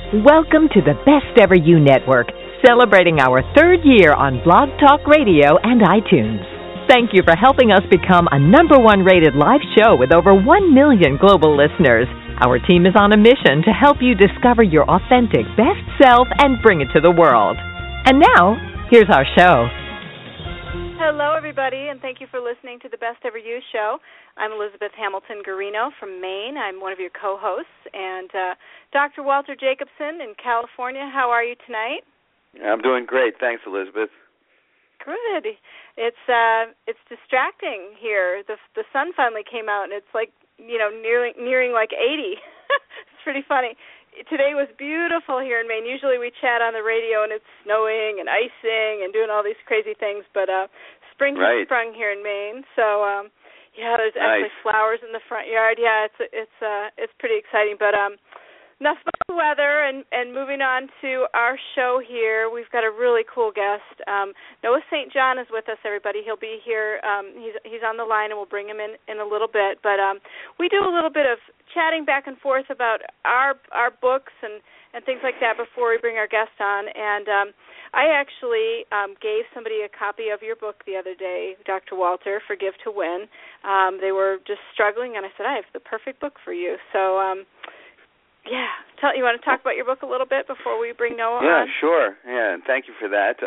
Welcome to the Best Ever You Network, celebrating our third year on Blog Talk Radio and iTunes. Thank you for helping us become a #1 rated live show with over 1 million global listeners. Our team is on a mission to help you discover your authentic best self and bring it to the world. And now, here's our show. Hello, everybody, and thank you for listening to the Best Ever You show. I'm Elizabeth Hamilton Garino from Maine. I'm one of your co-hosts, and Dr. Walter Jacobson in California. How are you tonight? I'm doing great. Thanks, Elizabeth. Good. It's distracting here. The sun finally came out, and it's like, nearing like 80. It's pretty funny. Today was beautiful here in Maine. Usually we chat on the radio and it's snowing and icing and doing all these crazy things, but spring has sprung here in Maine. So there's actually flowers in the front yard. Yeah, it's pretty exciting. But enough about the weather and moving on to our show here. We've got a really cool guest. Noah St. John is with us, everybody. He'll be here. He's on the line, and we'll bring him in a little bit. But we do a little bit of chatting back and forth about our books and things like that before we bring our guest on. And I actually gave somebody a copy of your book the other day, Dr. Walter, Forgive to Win. They were just struggling, and I said, I have the perfect book for you. So, you want to talk about your book a little bit before we bring Noah on? Yeah, sure. Yeah, and thank you for that.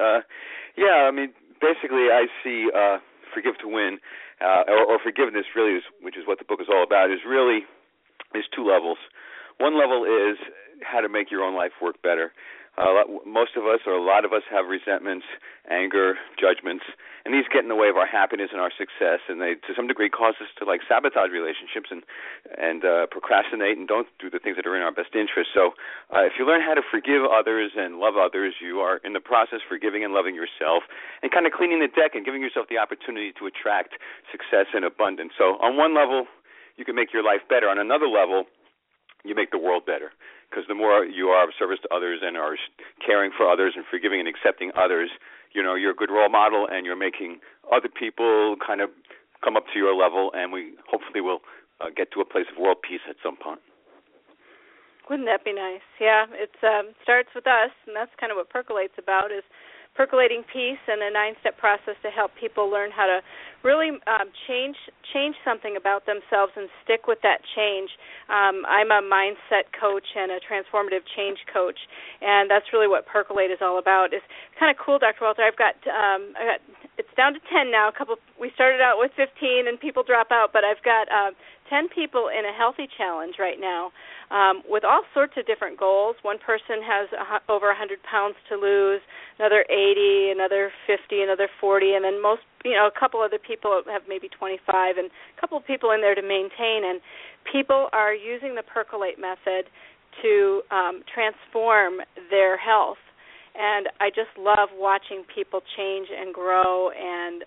Basically I see Forgive to Win, or forgiveness really, which is what the book is all about, is two levels. One level is how to make your own life work better. Most of us, or a lot of us, have resentments, anger, judgments, and these get in the way of our happiness and our success, and they, to some degree, cause us to sabotage relationships and procrastinate and don't do the things that are in our best interest. So, if you learn how to forgive others and love others, you are in the process forgiving and loving yourself, and kind of cleaning the deck and giving yourself the opportunity to attract success and abundance. So, on one level, you can make your life better. On another level, you make the world better, because the more you are of service to others and are caring for others and forgiving and accepting others, you're a good role model, and you're making other people kind of come up to your level, and we hopefully will get to a place of world peace at some point. Wouldn't that be nice? Yeah, it starts with us, and that's kind of what Percolate's about, is percolating peace and a 9-step process to help people learn how to really change something about themselves and stick with that change. I'm a mindset coach and a transformative change coach, and that's really what Percolate is all about. It's kind of cool, Dr. Walter. I've got it's down to 10 now. We started out with 15, and people drop out, but I've got 10 people in a healthy challenge right now with all sorts of different goals. One person has over 100 pounds to lose, another 80, another 50, another 40, and then a couple other people have maybe 25, and a couple of people in there to maintain. And people are using the Percolate method to transform their health. And I just love watching people change and grow and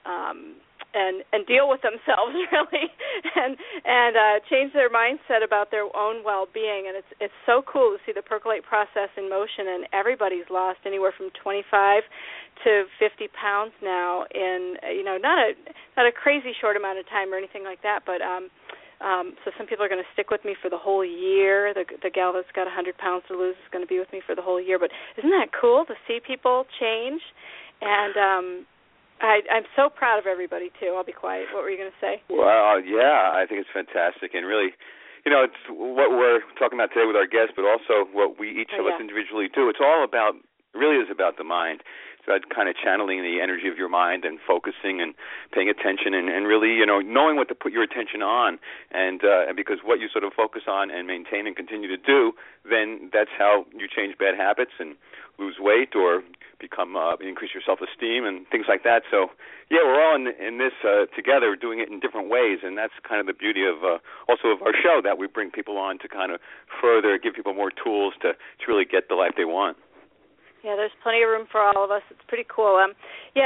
deal with themselves, really, and change their mindset about their own well-being. And it's so cool to see the Percolate process in motion. And everybody's lost anywhere from 25 to 50 pounds now in not a crazy short amount of time or anything like that, but so some people are going to stick with me for the whole year. The gal that's got 100 pounds to lose is going to be with me for the whole year. But isn't that cool to see people change? And I'm so proud of everybody, too. I'll be quiet. What were you going to say? Well, yeah, I think it's fantastic. And really, it's what we're talking about today with our guests, but also what we each of us individually do. It's all about, really is about the mind. It's about kind of channeling the energy of your mind and focusing and paying attention and really, knowing what to put your attention on. And because what you sort of focus on and maintain and continue to do, then that's how you change bad habits and lose weight or increase your self-esteem and things like that. So, yeah, we're all in this together, doing it in different ways, and that's kind of the beauty of also of our show, that we bring people on to kind of further give people more tools to really get the life they want. Yeah, there's plenty of room for all of us. It's pretty cool. I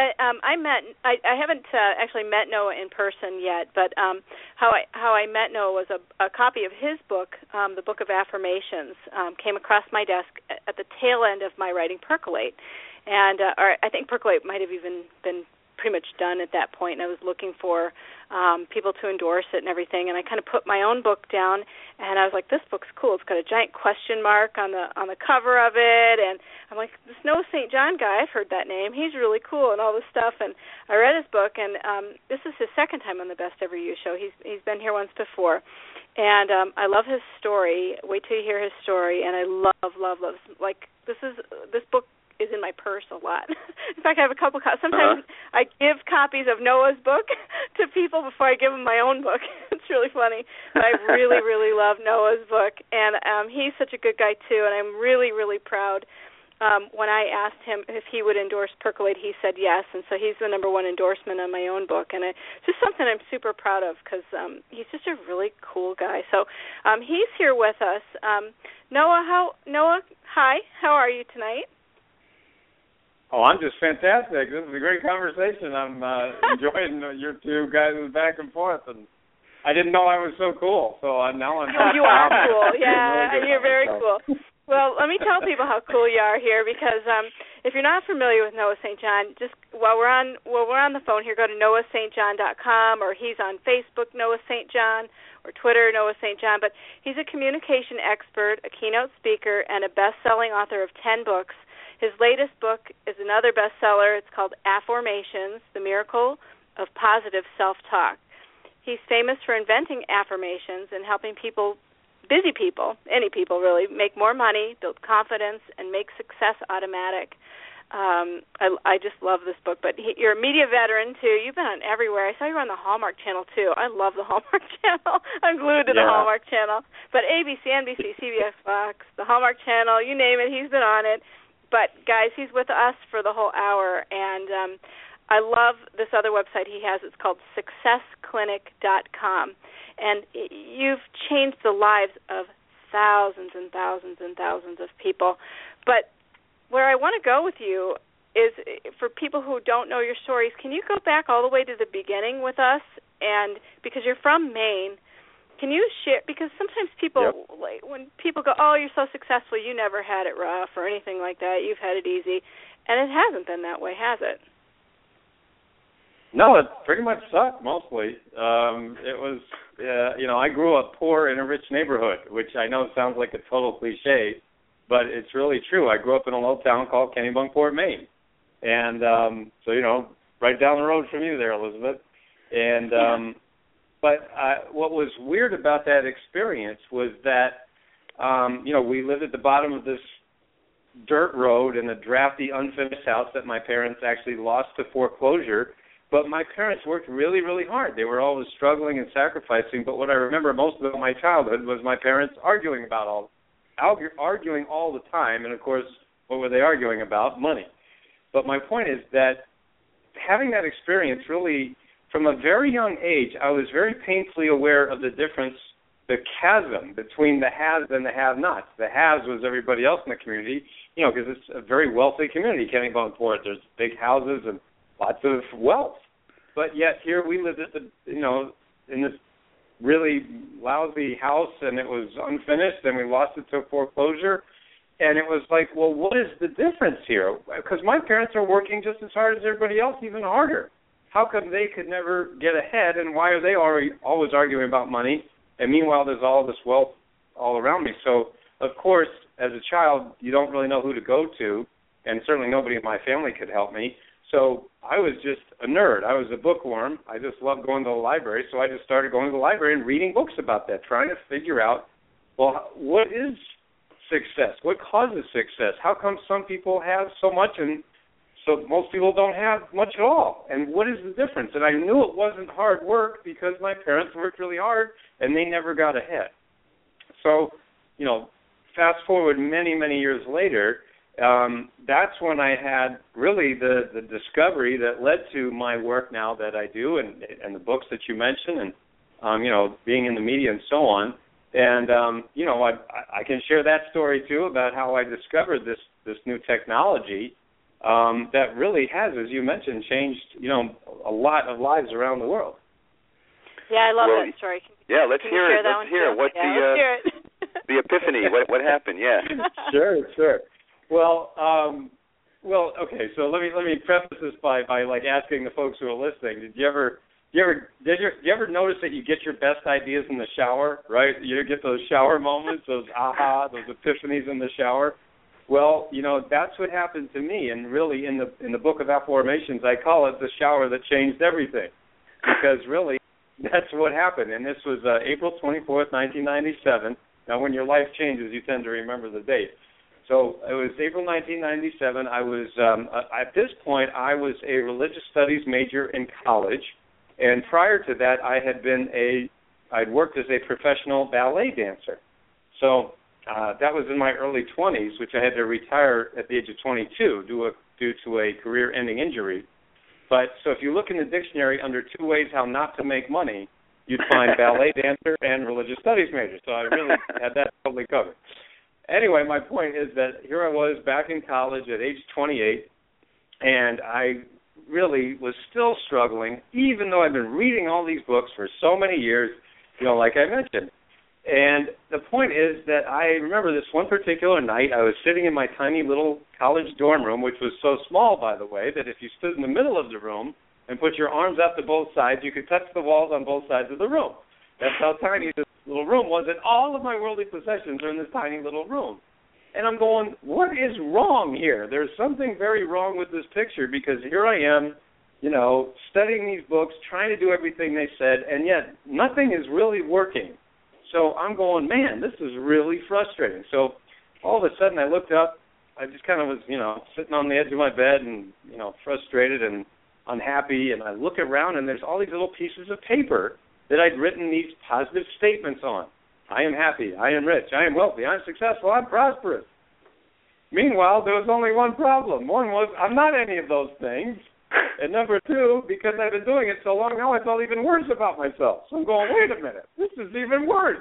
haven't actually met Noah in person yet, but how I met Noah was a copy of his book, the Book of Affirmations, came across my desk at the tail end of my writing Percolate. And or I think Percolate might have even been pretty much done at that point, and I was looking for people to endorse it and everything. And I kind of put my own book down, and I was like, this book's cool. It's got a giant question mark on the cover of it, and I'm like, this Noah St. John guy, I've heard that name. He's really cool and all this stuff. And I read his book, and this is his second time on the Best Ever You show. He's been here once before. And I love his story. Wait till you hear his story. And I love, like, this book is in my purse a lot. In fact, I have a couple sometimes I give copies of Noah's book to people before I give them my own book. It's really funny. But I really, really love Noah's book. And he's such a good guy, too, and I'm really, really proud. When I asked him if he would endorse Percolate, he said yes, and so he's the number one endorsement on my own book, and it's just something I'm super proud of because he's just a really cool guy. So he's here with us. Noah, hi, how are you tonight? Oh, I'm just fantastic. This is a great conversation. I'm enjoying your two guys back and forth, and I didn't know I was so cool, so now I'm... Oh, you are cool, yeah, really you're very cool. Well, let me tell people how cool you are here, because if you're not familiar with Noah St. John, just while we're on the phone here, go to noahstjohn.com, or he's on Facebook, Noah St. John, or Twitter, Noah St. John. But he's a communication expert, a keynote speaker, and a best-selling author of 10 books. His latest book is another bestseller. It's called Affirmations: The Miracle of Positive Self-Talk. He's famous for inventing affirmations and helping people, busy people, any people really, make more money, build confidence, and make success automatic. I just love this book. But you're a media veteran, too. You've been on everywhere. I saw you were on the Hallmark Channel, too. I love the Hallmark Channel. I'm glued to the Hallmark Channel. But ABC, NBC, CBS, Fox, the Hallmark Channel, you name it, he's been on it. But, guys, he's with us for the whole hour. And I love this other website he has. It's called successclinic.com. And you've changed the lives of thousands and thousands and thousands of people. But where I want to go with you is, for people who don't know your stories, can you go back all the way to the beginning with us? And because you're from Maine, can you share, because sometimes people, like, when people go, oh, you're so successful, you never had it rough or anything like that, you've had it easy. And it hasn't been that way, has it? No, it pretty much sucked, mostly. It was, I grew up poor in a rich neighborhood, which I know sounds like a total cliche, but it's really true. I grew up in a little town called Kennebunkport, Maine. And so, right down the road from you there, Elizabeth. And but what was weird about that experience was that, we lived at the bottom of this dirt road in a drafty, unfinished house that my parents actually lost to foreclosure. But my parents worked really, really hard. They were always struggling and sacrificing. But what I remember most about my childhood was my parents arguing all the time. And, of course, what were they arguing about? Money. But my point is that having that experience really, from a very young age, I was very painfully aware of the difference, the chasm between the haves and the have-nots. The haves was everybody else in the community, because it's a very wealthy community, Kennebunkport. There's big houses and lots of wealth. But yet here we lived at in this really lousy house, and it was unfinished, and we lost it to foreclosure. And it was like, well, what is the difference here? Because my parents are working just as hard as everybody else, even harder. How come they could never get ahead, and why are they always arguing about money? And meanwhile, there's all this wealth all around me. So, of course, as a child, you don't really know who to go to, and certainly nobody in my family could help me. So I was just a nerd. I was a bookworm. I just loved going to the library, so I just started going to the library and reading books about that, trying to figure out, well, what is success? What causes success? How come some people have so much and so most people don't have much at all? And what is the difference? And I knew it wasn't hard work because my parents worked really hard and they never got ahead. So, fast forward many, many years later, that's when I had really the discovery that led to my work now that I do and the books that you mentioned and, being in the media and so on. And, I can share that story, too, about how I discovered this new technology that really has, as you mentioned, changed, a lot of lives around the world. Yeah, I love that story. Let's hear it. Let's hear it. What's the epiphany? What happened? Yeah. Sure. Well, Well, okay. So let me preface this by like asking the folks who are listening. Did you ever notice that you get your best ideas in the shower, right? You get those shower moments, those those epiphanies in the shower. Well, that's what happened to me, and really in the book of Affirmations, I call it the shower that changed everything, because really that's what happened. And this was April 24th, 1997. Now, when your life changes, you tend to remember the date. So it was April 1997. I was at this point I was a religious studies major in college, and prior to that I'd worked as a professional ballet dancer. So that was in my early 20s, which I had to retire at the age of 22 due to a career-ending injury. But so if you look in the dictionary under 2 ways how not to make money, you'd find ballet dancer and religious studies major. So I really had that totally covered. Anyway, my point is that here I was back in college at age 28, and I really was still struggling, even though I've been reading all these books for so many years, like I mentioned. And the point is that I remember this one particular night, I was sitting in my tiny little college dorm room, which was so small, by the way, that if you stood in the middle of the room and put your arms out to both sides, you could touch the walls on both sides of the room. That's how tiny this little room was, and all of my worldly possessions are in this tiny little room. And I'm going, what is wrong here? There's something very wrong with this picture, because here I am, studying these books, trying to do everything they said, and yet nothing is really working. So I'm going, man, this is really frustrating. So all of a sudden I looked up. I just kind of was, sitting on the edge of my bed and, frustrated and unhappy. And I look around, and there's all these little pieces of paper that I'd written these positive statements on. I am happy. I am rich. I am wealthy. I'm successful. I'm prosperous. Meanwhile, there was only one problem. One was I'm not any of those things. And number two, because I've been doing it so long now, I felt even worse about myself. So I'm going, wait a minute, this is even worse.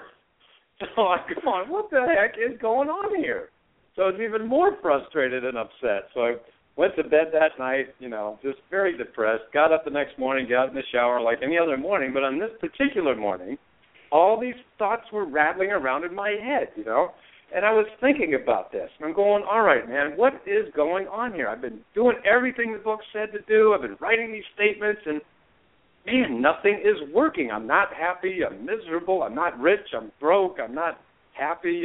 So I'm going, what the heck is going on here? So I was even more frustrated and upset. So I went to bed that night, just very depressed, got up the next morning, got in the shower like any other morning, but on this particular morning, all these thoughts were rattling around in my head, And I was thinking about this, and I'm going, all right, man, what is going on here? I've been doing everything the book said to do. I've been writing these statements, and, man, nothing is working. I'm not happy. I'm miserable. I'm not rich. I'm broke. I'm not happy.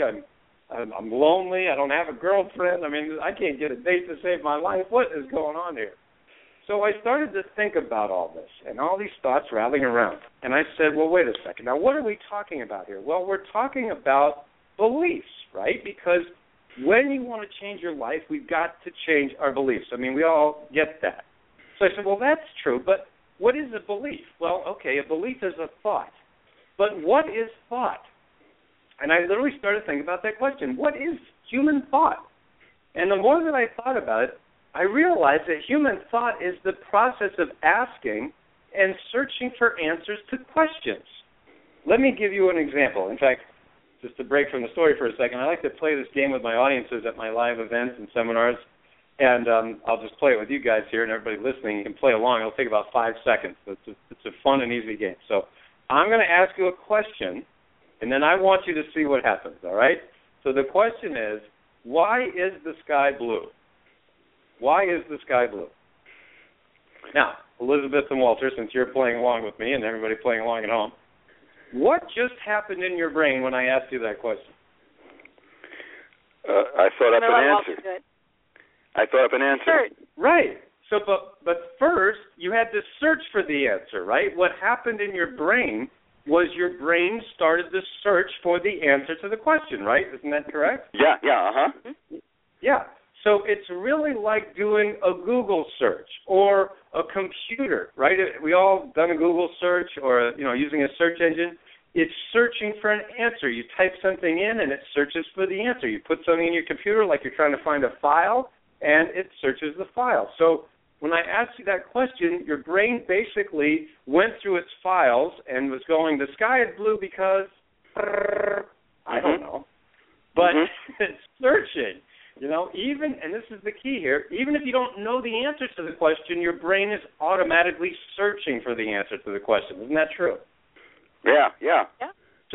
I'm lonely. I don't have a girlfriend. I mean, I can't get a date to save my life. What is going on here? So I started to think about all this and all these thoughts rattling around, and I said, well, wait a second. Now, what are we talking about here? Well, we're talking about beliefs, right? Because when you want to change your life, we've got to change our beliefs. I mean, we all get that. So I said, well, that's true, but what is a belief? Well, okay, a belief is a thought. But what is thought? And I literally started thinking about that question. What is human thought? And the more that I thought about it, I realized that human thought is the process of asking and searching for answers to questions. Let me give you an example. In fact, just to break from the story for a second, I like to play this game with my audiences at my live events and seminars, and I'll just play it with you guys here, and everybody listening, you can play along. It'll take about 5 seconds. It's a fun and easy game. So I'm going to ask you a question, and then I want you to see what happens, all right? So the question is, why is the sky blue? Why is the sky blue? Now, Elizabeth and Walter, since you're playing along with me and everybody playing along at home, what just happened in your brain when I asked you that question? I thought up an answer. I thought up an answer. Right. So, but first, you had to search for the answer, right? What happened in your brain was your brain started to search for the answer to the question, right? Isn't that correct? Yeah, uh-huh. Yeah. So it's really like doing a Google search or a computer, right? We all done a Google search or, using a search engine. It's searching for an answer. You type something in and it searches for the answer. You put something in your computer like you're trying to find a file and it searches the file. So when I asked you that question, your brain basically went through its files and was going, the sky is blue because, I don't know. But it's searching. Even, and this is the key here, even if you don't know the answer to the question, your brain is automatically searching for the answer to the question. Isn't that true? Yeah.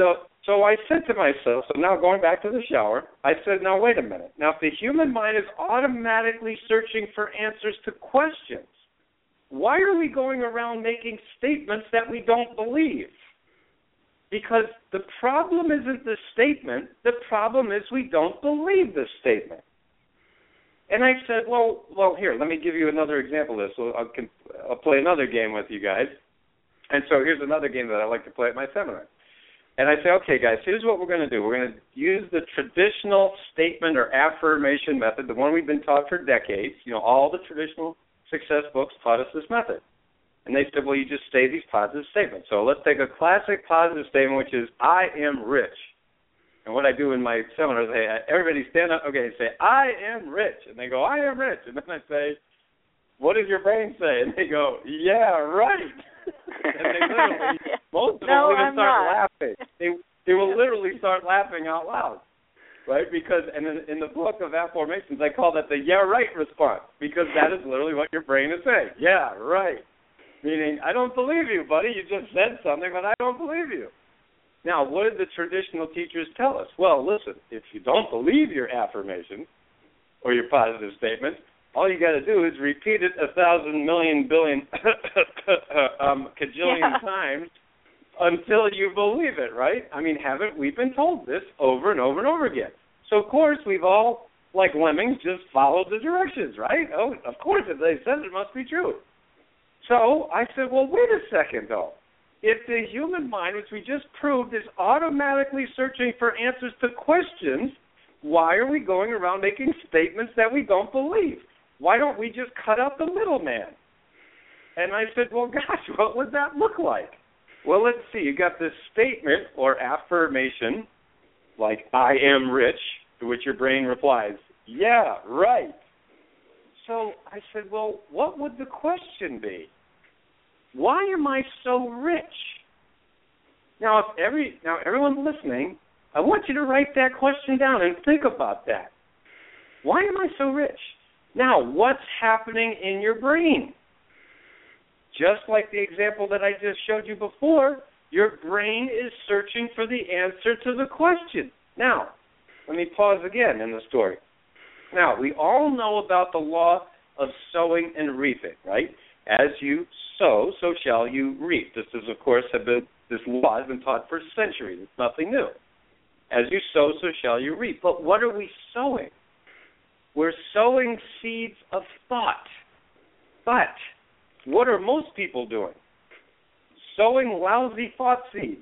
So I said to myself, so now going back to the shower, I said, now wait a minute. Now if the human mind is automatically searching for answers to questions, why are we going around making statements that we don't believe? Because the problem isn't the statement, the problem is we don't believe the statement. And I said, well, here, let me give you another example of this. So I'll play another game with you guys. And so here's another game that I like to play at my seminar. And I say, okay, guys, here's what we're going to do. We're going to use the traditional statement or affirmation method, the one we've been taught for decades. You know, all the traditional success books taught us this method. And they said, well, you just say these positive statements. So let's take a classic positive statement, which is, I am rich. And what I do in my seminars, I say, everybody stand up, okay, say, I am rich. And they go, I am rich. And then I say, what does your brain say? And they go, yeah, right. And they literally, most of them will even start laughing. They will literally start laughing out loud, right? Because, and in the book of affirmations, I call that the yeah, right response, because that is literally what your brain is saying. Yeah, right. Meaning, I don't believe you, buddy. You just said something, but I don't believe you. Now, what did the traditional teachers tell us? Well, listen, if you don't believe your affirmation or your positive statement, all you got to do is repeat it 1,000 million billion cajillion times until you believe it, right? I mean, haven't we been told this over and over and over again? So, of course, we've all, like lemmings, just followed the directions, right? Oh, of course, if they said it, must be true. So I said, well, wait a second, though. If the human mind, which we just proved, is automatically searching for answers to questions, why are we going around making statements that we don't believe? Why don't we just cut out the middleman? And I said, well, gosh, what would that look like? Well, let's see. You got this statement or affirmation, like, I am rich, to which your brain replies, yeah, right. So I said, well, what would the question be? Why am I so rich? Now, everyone listening, I want you to write that question down and think about that. Why am I so rich? Now, what's happening in your brain? Just like the example that I just showed you before, your brain is searching for the answer to the question. Now, let me pause again in the story. Now, we all know about the law of sowing and reaping, right? As you sow, so shall you reap. This law has been taught for centuries. It's nothing new. As you sow, so shall you reap. But what are we sowing? We're sowing seeds of thought. But what are most people doing? Sowing lousy thought seeds.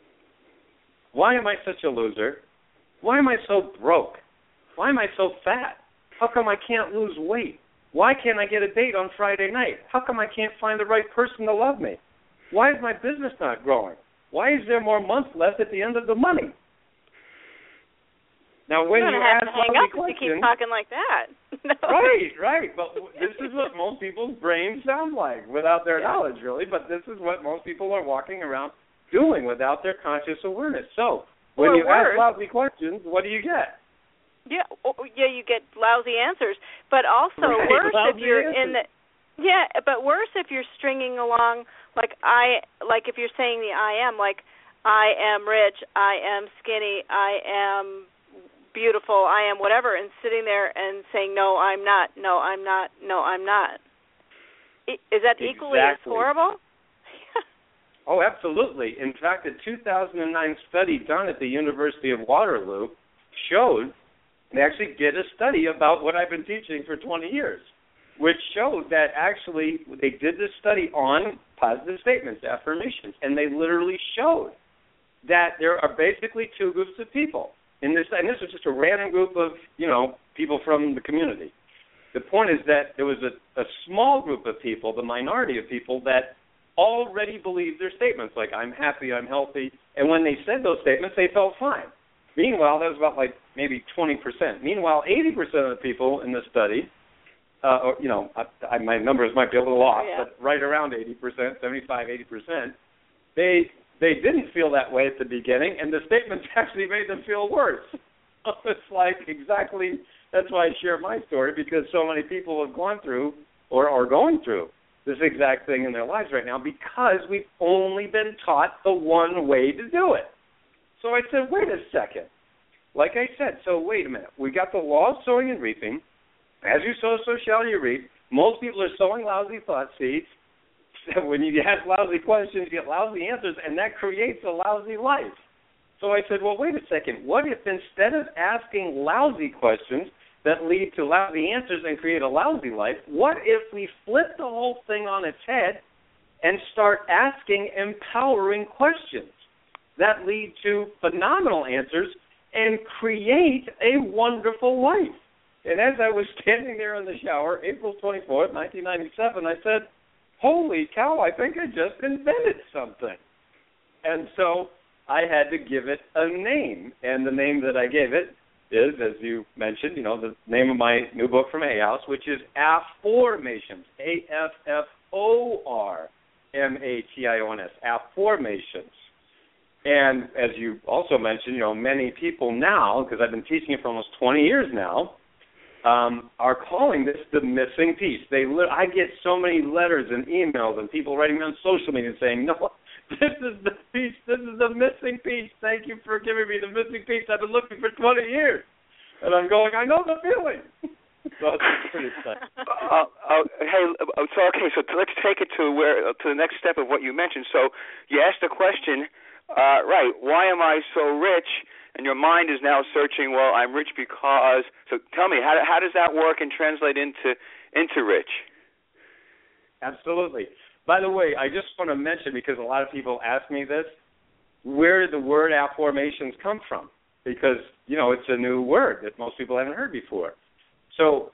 Why am I such a loser? Why am I so broke? Why am I so fat? How come I can't lose weight? Why can't I get a date on Friday night? How come I can't find the right person to love me? Why is my business not growing? Why is there more months left at the end of the money? Now, when you ask lousy questions, you keep talking like that. No. Right. But this is what most people's brains sound like without their knowledge, really. But this is what most people are walking around doing without their conscious awareness. So, when you ask lousy questions, what do you get? Yeah, you get lousy answers. But also worse if you're worse if you're stringing along like if you're saying the I am, like I am rich, I am skinny, I am beautiful, I am whatever, and sitting there and saying no, I'm not, no, I'm not, no, I'm not. Is that equally as horrible? Oh, absolutely. In fact, a 2009 study done at the University of Waterloo showed, they actually did a study about what I've been teaching for 20 years, which showed that actually they did this study on positive statements, affirmations, and they literally showed that there are basically two groups of people in this, and this was just a random group of, people from the community. The point is that there was a small group of people, the minority of people, that already believed their statements, like I'm happy, I'm healthy, and when they said those statements, they felt fine. Meanwhile, that was about maybe 20%. Meanwhile, 80% of the people in the study, my numbers might be a little off, but right around 80%, 75, 80%, they didn't feel that way at the beginning, and the statements actually made them feel worse. It's like exactly, that's why I share my story, because so many people have gone through or are going through this exact thing in their lives right now because we've only been taught the one way to do it. So I said, wait a second. Like I said, so wait a minute. We got the law of sowing and reaping. As you sow, so shall you reap. Most people are sowing lousy thought seeds. When you ask lousy questions, you get lousy answers, and that creates a lousy life. So I said, well, wait a second. What if instead of asking lousy questions that lead to lousy answers and create a lousy life, what if we flip the whole thing on its head and start asking empowering questions that lead to phenomenal answers and create a wonderful life? And as I was standing there in the shower, April 24th, 1997, I said, holy cow, I think I just invented something. And so I had to give it a name. And the name that I gave it is, as you mentioned, the name of my new book from Hay House, which is Afformations, AFFORMATIONS, Afformations. And as you also mentioned, many people now, because I've been teaching it for almost 20 years now, are calling this the missing piece. I get so many letters and emails and people writing me on social media saying, no, this is the piece, this is the missing piece. Thank you for giving me the missing piece. I've been looking for 20 years. And I'm going, I know the feeling. So it's pretty exciting. So let's take it to the next step of what you mentioned. So you asked the question, right, why am I so rich? And your mind is now searching, well, I'm rich because. So tell me, how does that work and translate into rich? Absolutely. By the way, I just want to mention, because a lot of people ask me this, where did the word Afformations come from? Because, it's a new word that most people haven't heard before. So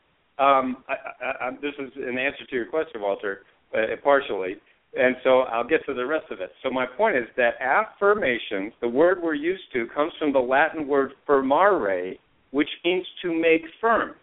this is an answer to your question, Walter, partially. And so I'll get to the rest of it. So my point is that affirmations, the word we're used to, comes from the Latin word firmare, which means to make firm.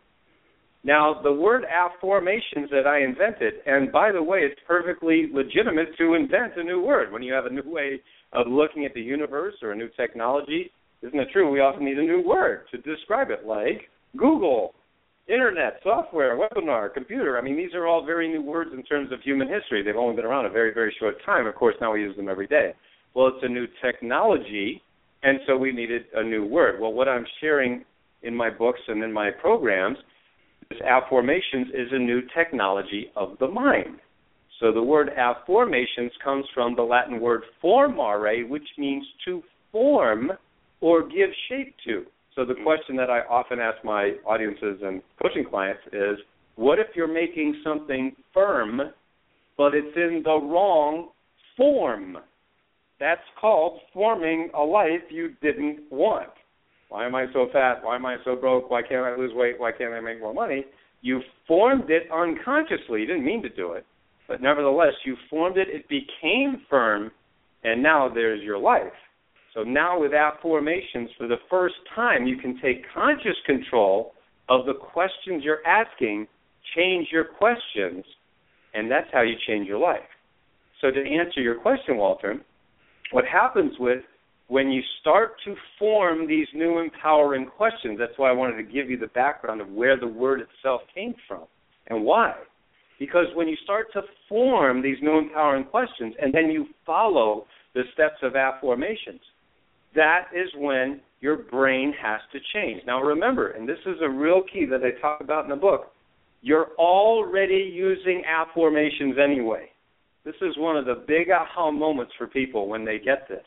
Now, the word afformations that I invented, and by the way, it's perfectly legitimate to invent a new word. When you have a new way of looking at the universe or a new technology, isn't it true? We often need a new word to describe it, like Google, Internet, software, webinar, computer. I mean, these are all very new words in terms of human history. They've only been around a very, very short time. Of course, now we use them every day. Well, it's a new technology, and so we needed a new word. Well, what I'm sharing in my books and in my programs is Afformations is a new technology of the mind. So the word Afformations comes from the Latin word formare, which means to form or give shape to. So the question that I often ask my audiences and coaching clients is, what if you're making something firm, but it's in the wrong form? That's called forming a life you didn't want. Why am I so fat? Why am I so broke? Why can't I lose weight? Why can't I make more money? You formed it unconsciously. You didn't mean to do it. But nevertheless, you formed it. It became firm, and now there's your life. So now with Afformations, for the first time, you can take conscious control of the questions you're asking, change your questions, and that's how you change your life. So to answer your question, Walter, what happens when you start to form these new empowering questions, that's why I wanted to give you the background of where the word itself came from and why. Because when you start to form these new empowering questions and then you follow the steps of Afformations, that is when your brain has to change. Now remember, and this is a real key that I talk about in the book, you're already using Afformations anyway. This is one of the big aha moments for people when they get this.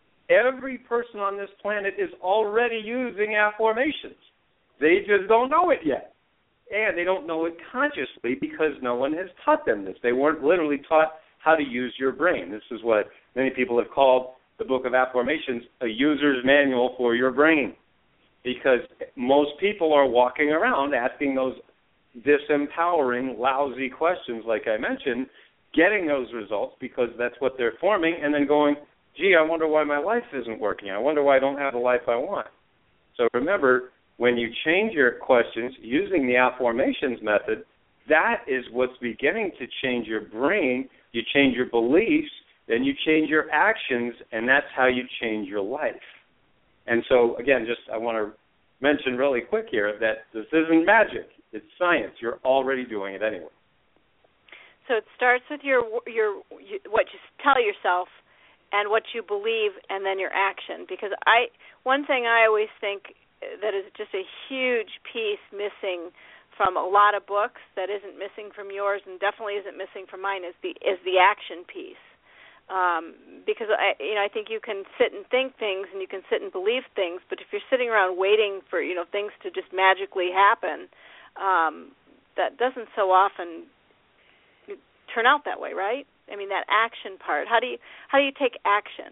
Every person on this planet is already using Afformations. They just don't know it yet. And they don't know it consciously because no one has taught them this. They weren't literally taught how to use your brain. This is what many people have called the Book of Afformations a user's manual for your brain. Because most people are walking around asking those disempowering, lousy questions like I mentioned, getting those results because that's what they're forming, and then going, gee, I wonder why my life isn't working. I wonder why I don't have the life I want. So remember, when you change your questions using the Afformations method, that is what's beginning to change your brain. You change your beliefs, then you change your actions, and that's how you change your life. And so, again, I want to mention really quick here that this isn't magic. It's science. You're already doing it anyway. So it starts with what you tell yourself, and what you believe, and then your action. Because one thing I always think that is just a huge piece missing from a lot of books, that isn't missing from yours and definitely isn't missing from mine, is the action piece. Because I think you can sit and think things and you can sit and believe things, but if you're sitting around waiting for things to just magically happen, that doesn't so often turn out that way, right? I mean, that action part. How do you take action?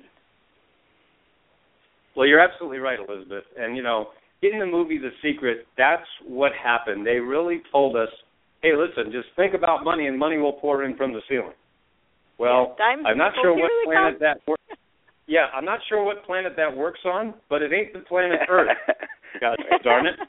Well, you're absolutely right, Elizabeth. And in the movie The Secret, that's what happened. They really told us, hey, listen, just think about money and money will pour in from the ceiling. Well, I'm not sure what planet that works. Yeah, I'm not sure what planet that works on, but it ain't the planet Earth. God darn it.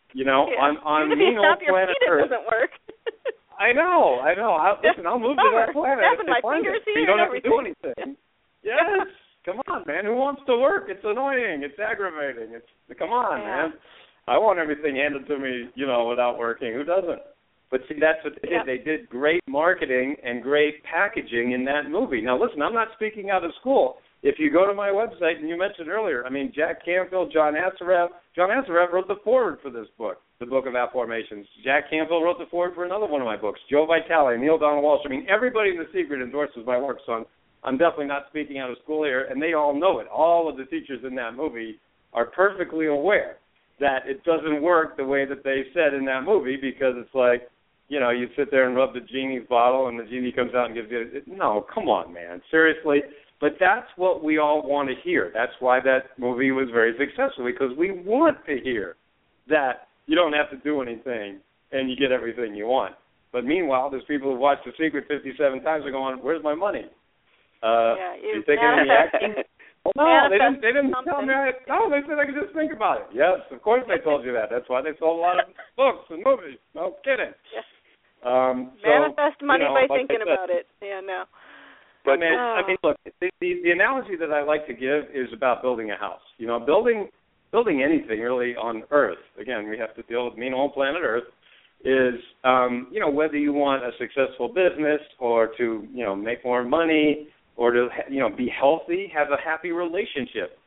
On mean old planet Earth. It doesn't work. I know. Listen, I'll move to that planet. My fingers here you don't and have to do anything. Yes. Come on, man. Who wants to work? It's annoying. It's aggravating. Come on, man. I want everything handed to me, without working. Who doesn't? But see, that's what they did. They did great marketing and great packaging in that movie. Now, listen, I'm not speaking out of school. If you go to my website, and you mentioned earlier, Jack Canfield, John Assaraf wrote the foreword for this book, the Book of Affirmations. Jack Canfield wrote the foreword for another one of my books, Joe Vitale, Neil Donald Walsh. Everybody in The Secret endorses my work, so I'm definitely not speaking out of school here, and they all know it. All of the teachers in that movie are perfectly aware that it doesn't work the way that they said in that movie, because it's like, you sit there and rub the genie's bottle and the genie comes out and gives you no, come on, man, seriously. But that's what we all want to hear. That's why that movie was very successful, because we want to hear that you don't have to do anything and you get everything you want. But meanwhile, there's people who watch The Secret 57 times and going, where's my money? You taking any action? Well, no, they didn't tell me. No, they said I could just think about it. Yes, of course they told you that. That's why they sold a lot of books and movies. No kidding. Yes. Manifest money by thinking about it. Yeah, no. But look, the analogy that I like to give is about building a house. Building anything really on Earth. Again, we have to deal with mean old planet Earth. Is whether you want a successful business or to make more money or to be healthy, have a happy relationship.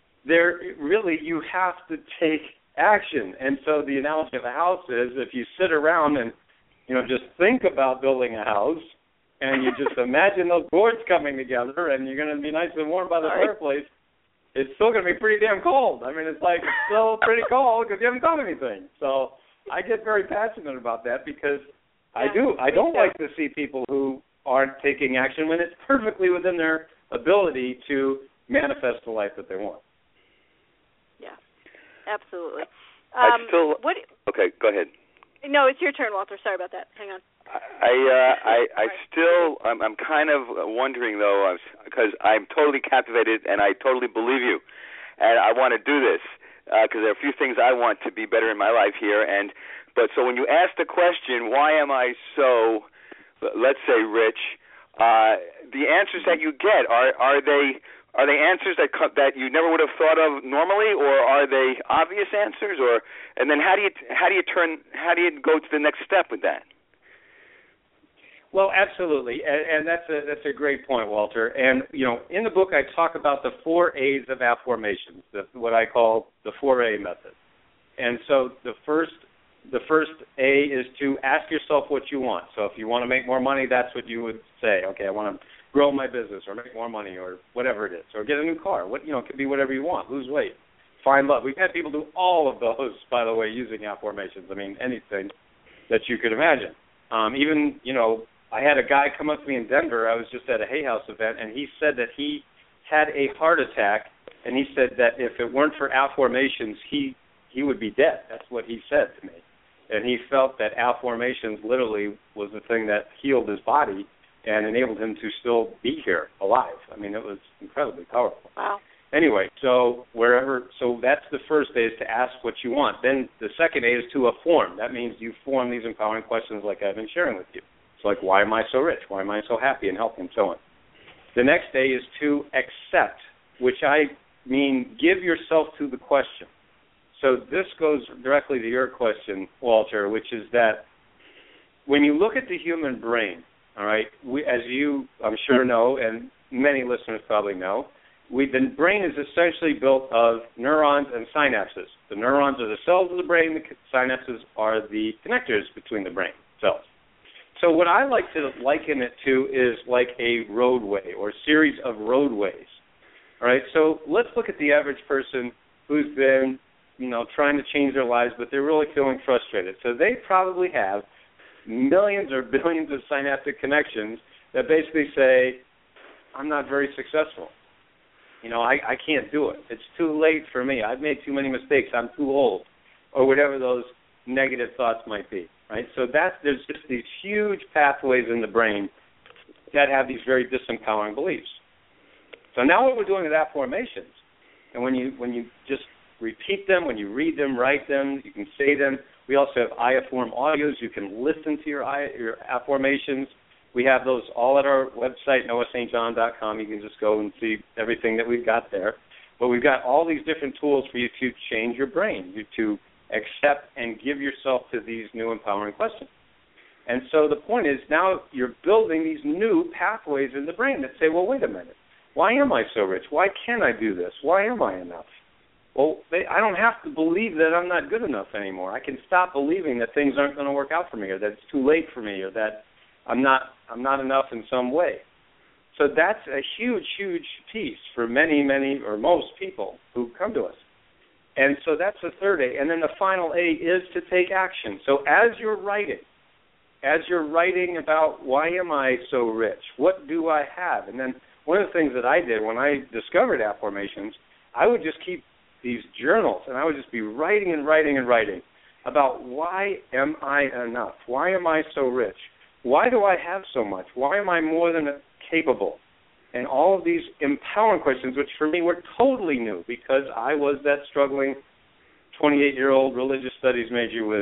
You have to take action. And so the analogy of a house is, if you sit around and just think about building a house, and you just imagine those boards coming together, and you're going to be nice and warm by the fireplace, it's still going to be pretty damn cold. It's still pretty cold because you haven't done anything. So I get very passionate about that, because I don't like to see people who aren't taking action when it's perfectly within their ability to manifest the life that they want. Yeah, absolutely. Okay, go ahead. No, it's your turn, Walter. Sorry about that. Hang on. I'm kind of wondering, though, because I'm totally captivated and I totally believe you, and I want to do this because there are a few things I want to be better in my life here. But so when you ask the question, why am I so, let's say, rich? The answers that you get are they answers that you never would have thought of normally, or are they obvious answers? And then how do you go to the next step with that? Well, absolutely, and that's a great point, Walter. And in the book, I talk about the 4 A's of affirmations, what I call the 4A method. And so the first A is to ask yourself what you want. So if you want to make more money, that's what you would say. Okay, I want to grow my business or make more money or whatever it is, or get a new car. It could be whatever you want. Lose weight, find love. We've had people do all of those, by the way, using affirmations. Anything that you could imagine. Even I had a guy come up to me in Denver. I was just at a Hay House event, and he said that he had a heart attack, and he said that if it weren't for affirmations, he would be dead. That's what he said to me. And he felt that affirmations literally was the thing that healed his body and enabled him to still be here alive. It was incredibly powerful. Wow. Anyway, so that's the first A, is to ask what you want. Then the second A is to affirm. That means you form these empowering questions like I've been sharing with you. It's like, why am I so rich? Why am I so happy and healthy and so on? The next A is to accept, which I mean give yourself to the question. So this goes directly to your question, Walter, which is that when you look at the human brain, all right, as you, I'm sure, know, and many listeners probably know, the brain is essentially built of neurons and synapses. The neurons are the cells of the brain. The synapses are the connectors between the brain cells. So what I like to liken it to is like a roadway or series of roadways. All right, so let's look at the average person who's been, trying to change their lives, but they're really feeling frustrated. So they probably have millions or billions of synaptic connections that basically say, I'm not very successful. I can't do it. It's too late for me. I've made too many mistakes. I'm too old, or whatever those negative thoughts might be, right? So there's just these huge pathways in the brain that have these very disempowering beliefs. So now what we're doing with affirmations, and when you just repeat them, when you read them, write them, you can say them. We also have I-Affirm audios. You can listen to your affirmations. We have those all at our website, noahstjohn.com. You can just go and see everything that we've got there. But we've got all these different tools for you to change your brain, to accept and give yourself to these new empowering questions. And so the point is now you're building these new pathways in the brain that say, well, wait a minute. Why am I so rich? Why can't I do this? Why am I enough? Well, I don't have to believe that I'm not good enough anymore. I can stop believing that things aren't going to work out for me, or that it's too late for me, or that I'm not enough in some way. So that's a huge, huge piece for many, many, or most people who come to us. And so that's the third A. And then the final A is to take action. So as you're writing about why am I so rich? What do I have? And then one of the things that I did when I discovered affirmations, I would just keep these journals, and I would just be writing and writing and writing about why am I enough? Why am I so rich? Why do I have so much? Why am I more than capable? And all of these empowering questions, which for me were totally new because I was that struggling 28-year-old religious studies major with,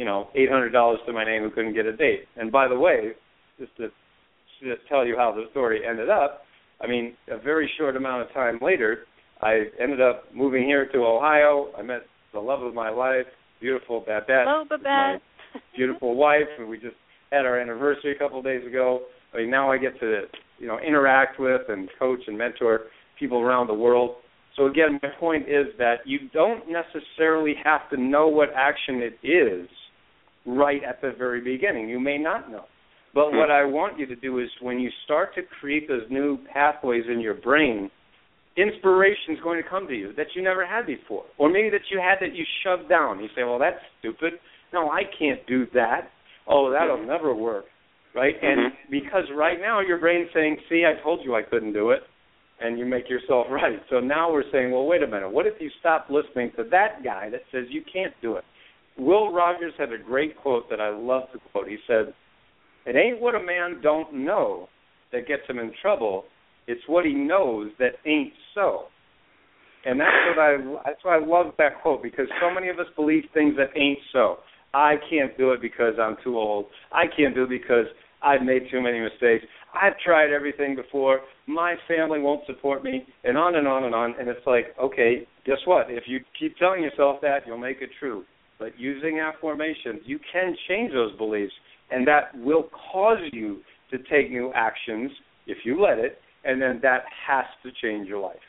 $800 to my name who couldn't get a date. And by the way, just to tell you how the story ended up, a very short amount of time later, I ended up moving here to Ohio. I met the love of my life, beautiful Babette. Hello, Babette. My beautiful wife, and we just had our anniversary a couple of days ago. Now I get to, interact with and coach and mentor people around the world. So again, my point is that you don't necessarily have to know what action it is right at the very beginning. You may not know. But what I want you to do is when you start to create those new pathways in your brain, inspiration is going to come to you that you never had before. Or maybe that you had that you shoved down. You say, well, that's stupid. No, I can't do that. Oh, that'll never work, right? And because right now your brain's saying, see, I told you I couldn't do it, and you make yourself right. So now we're saying, well, wait a minute. What if you stop listening to that guy that says you can't do it? Will Rogers had a great quote that I love to quote. He said, it ain't what a man don't know that gets him in trouble. It's what he knows that ain't so. And that's why I love that quote, because so many of us believe things that ain't so. I can't do it because I'm too old. I can't do it because I've made too many mistakes. I've tried everything before. My family won't support me, and on and on and on. And it's like, okay, guess what? If you keep telling yourself that, you'll make it true. But using affirmations, you can change those beliefs, and that will cause you to take new actions if you let it, and then that has to change your life.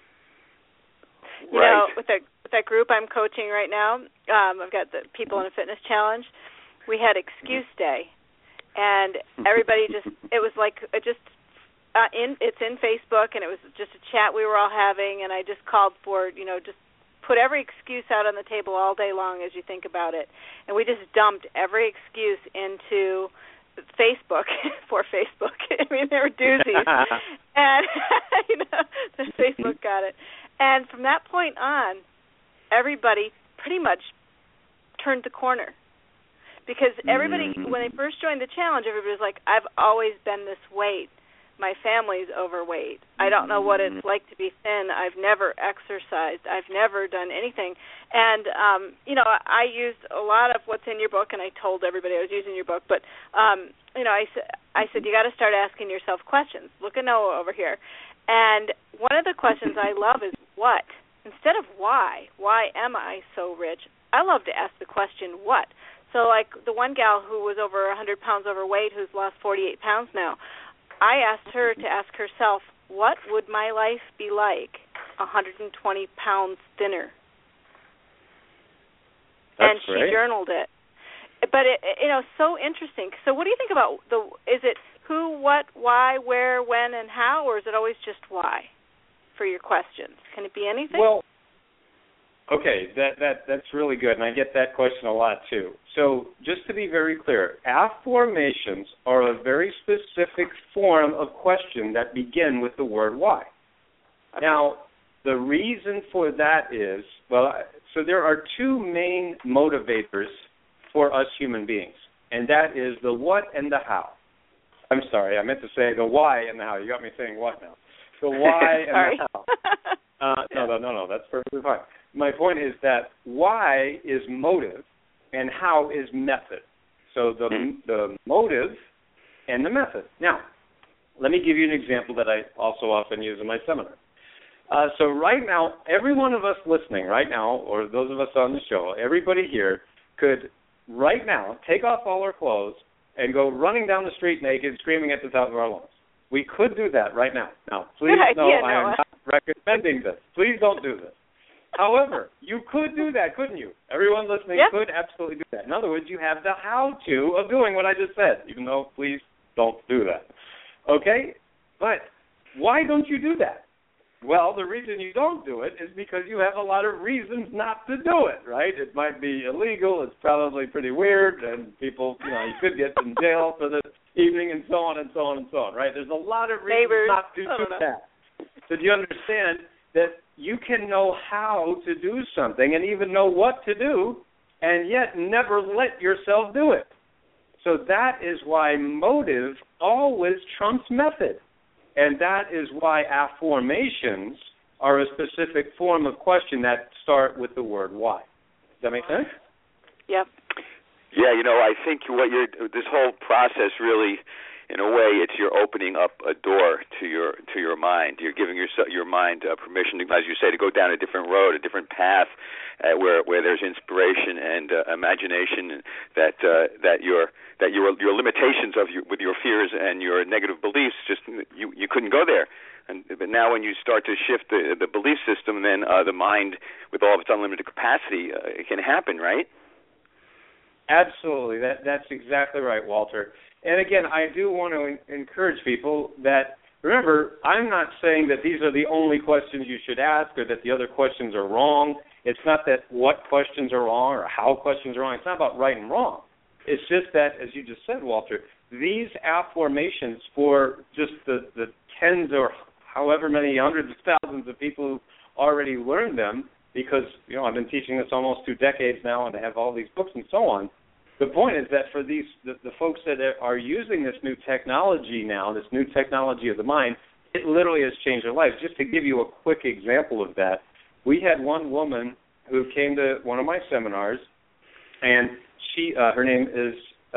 You know, with that group I'm coaching right now, I've got the People in a Fitness Challenge. We had Excuse Day, and everybody it's in Facebook, and it was just a chat we were all having, and I just called for, just put every excuse out on the table all day long as you think about it. And we just dumped every excuse into Facebook for Facebook. I mean, they were doozies. And, Facebook got it. And from that point on, everybody pretty much turned the corner. Because everybody, when they first joined the challenge, everybody was like, I've always been this weight. My family's overweight. I don't know what it's like to be thin. I've never exercised. I've never done anything. And, I used a lot of what's in your book, and I told everybody I was using your book. But, I said, you got to start asking yourself questions. Look at Noah over here. And one of the questions I love is what? Instead of why am I so rich, I love to ask the question what. So, like the one gal who was over 100 pounds overweight who's lost 48 pounds now, I asked her to ask herself, what would my life be like 120 pounds thinner? That's she great. Journaled it. But so interesting. So what do you think about is it who, what, why, where, when, and how, or is it always just why for your questions? Can it be anything? Well, okay, that's really good, and I get that question a lot too. So just to be very clear, affirmations are a very specific form of question that begin with the word why. Okay. Now, the reason for that is, so there are two main motivators for us human beings, and that is the what and the how. I'm sorry, I meant to say the why and the how. You got me saying what now? The why and the how. No, that's perfectly fine. My point is that why is motive and how is method. So the motive and the method. Now, let me give you an example that I also often use in my seminar. So right now, every one of us listening right now, or those of us on the show, everybody here could right now take off all our clothes and go running down the street naked, screaming at the top of our lungs. We could do that right now. Now, please know I am not recommending this. Please don't do this. However, you could do that, couldn't you? Everyone listening could absolutely do that. In other words, you have the how-to of doing what I just said, even though please don't do that. Okay? But why don't you do that? Well, the reason you don't do it is because you have a lot of reasons not to do it, right? It might be illegal. It's probably pretty weird, and people, you could get in jail for the evening and so on and so on and so on, right? There's a lot of reasons not to do that. So do you understand that you can know how to do something and even know what to do and yet never let yourself do it? So that is why motive always trumps method. And that is why affirmations are a specific form of question that start with the word why. Does that make sense? Yep. Yeah, I think this whole process really, in a way, you're opening up a door to your mind. You're giving your mind permission, as you say, to go down a different road, a different path, where there's inspiration and imagination that your limitations with your fears and your negative beliefs you couldn't go there. But now when you start to shift the belief system, then the mind, with all of its unlimited capacity, it can happen, right? Absolutely. That's exactly right, Walter. And again, I do want to encourage people that, remember, I'm not saying that these are the only questions you should ask or that the other questions are wrong. It's not that what questions are wrong or how questions are wrong. It's not about right and wrong. It's just that, as you just said, Walter, these affirmations for just the tens or however many hundreds of thousands of people who already learned them, because I've been teaching this almost 2 decades now and I have all these books and so on. The point is that for the folks that are using this new technology now, this new technology of the mind, it literally has changed their lives. Just to give you a quick example of that, we had one woman who came to one of my seminars, and her name is